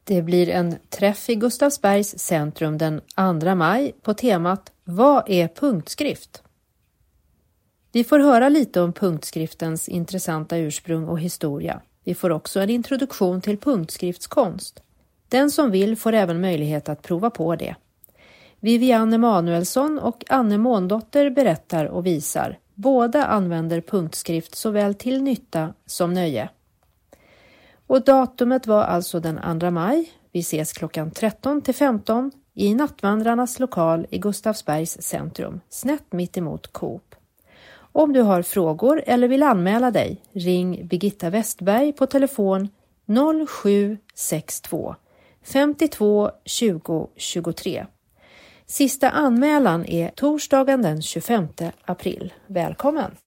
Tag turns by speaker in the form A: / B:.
A: Det blir en träff i Gustavsbergs centrum den 2 maj på temat Vad är punktskrift? Vi får höra lite om punktskriftens intressanta ursprung och historia. Vi får också en introduktion till punktskriftskonst. Den som vill får även möjlighet att prova på det. Vivianne Emanuelsson och Anne Måndotter berättar och visar. Båda använder punktskrift såväl till nytta som nöje. Och datumet var alltså den 2 maj. Vi ses klockan 13-15 i Nattvandrarnas lokal i Gustavsbergs centrum, snett mitt emot Coop. Om du har frågor eller vill anmäla dig, ring Birgitta Westberg på telefon 0762 52 20 23. Sista anmälan är torsdagen den 25 april. Välkommen!